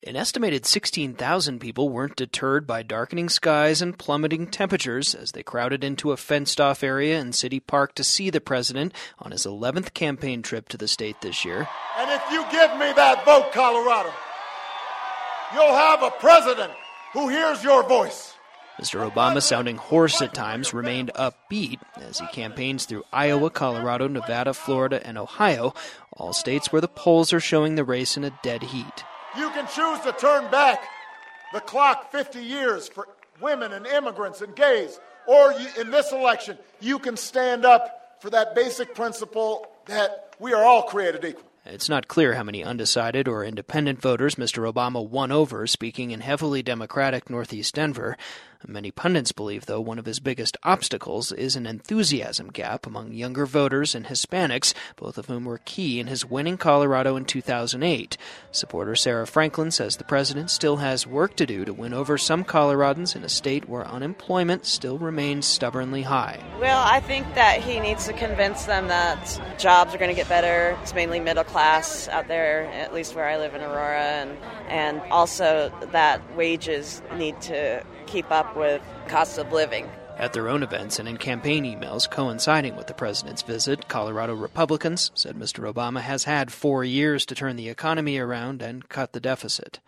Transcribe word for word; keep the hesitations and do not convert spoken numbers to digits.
An estimated sixteen thousand people weren't deterred by darkening skies and plummeting temperatures as they crowded into a fenced-off area in City Park to see the president on his eleventh campaign trip to the state this year. And if you give me that vote, Colorado, you'll have a president who hears your voice. Mister Obama, sounding hoarse at times, remained upbeat as he campaigns through Iowa, Colorado, Nevada, Florida, and Ohio, all states where the polls are showing the race in a dead heat. You can choose to turn back the clock fifty years for women and immigrants and gays, or you, in this election, you can stand up for that basic principle that we are all created equal. It's not clear how many undecided or independent voters Mister Obama won over, speaking in heavily Democratic Northeast Denver. Many pundits believe, though, one of his biggest obstacles is an enthusiasm gap among younger voters and Hispanics, both of whom were key in his winning Colorado in two thousand eight. Supporter Sarah Franklin says the president still has work to do to win over some Coloradans in a state where unemployment still remains stubbornly high. Well, I think that he needs to convince them that jobs are going to get better. It's mainly middle class out there, at least where I live in Aurora, and, and also that wages need to keep up with cost of living. At their own events and in campaign emails coinciding with the president's visit, Colorado Republicans said Mister Obama has had four years to turn the economy around and cut the deficit.